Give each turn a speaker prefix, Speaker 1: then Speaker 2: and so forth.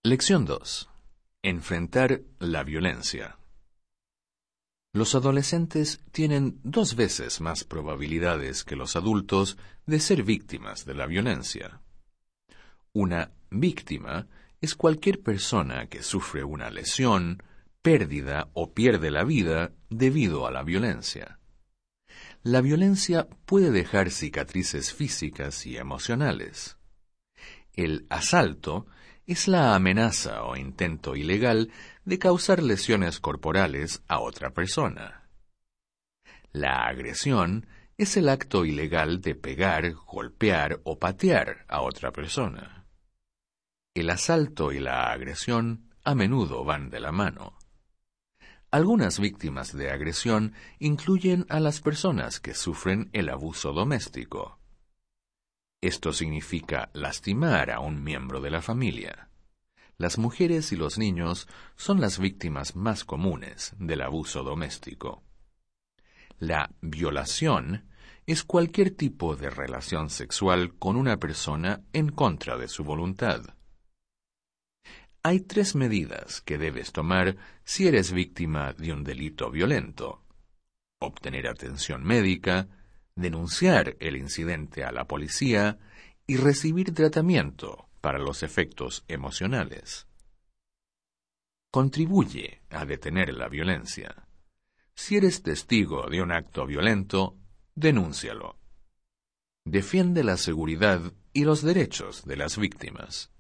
Speaker 1: Lección 2. Enfrentar la violencia. Los adolescentes tienen 2 veces más probabilidades que los adultos de ser víctimas de la violencia. Una víctima es cualquier persona que sufre una lesión, pérdida o pierde la vida debido a la violencia. La violencia puede dejar cicatrices físicas y emocionales. El asalto es la amenaza o intento ilegal de causar lesiones corporales a otra persona. La agresión es el acto ilegal de pegar, golpear o patear a otra persona. El asalto y la agresión a menudo van de la mano. Algunas víctimas de agresión incluyen a las personas que sufren el abuso doméstico. Esto significa lastimar a un miembro de la familia. Las mujeres y los niños son las víctimas más comunes del abuso doméstico. La violación es cualquier tipo de relación sexual con una persona en contra de su voluntad. Hay 3 medidas que debes tomar si eres víctima de un delito violento: obtener atención médica, denunciar el incidente a la policía y recibir tratamiento para los efectos emocionales. Contribuye a detener la violencia. Si eres testigo de un acto violento, denúncialo. Defiende la seguridad y los derechos de las víctimas.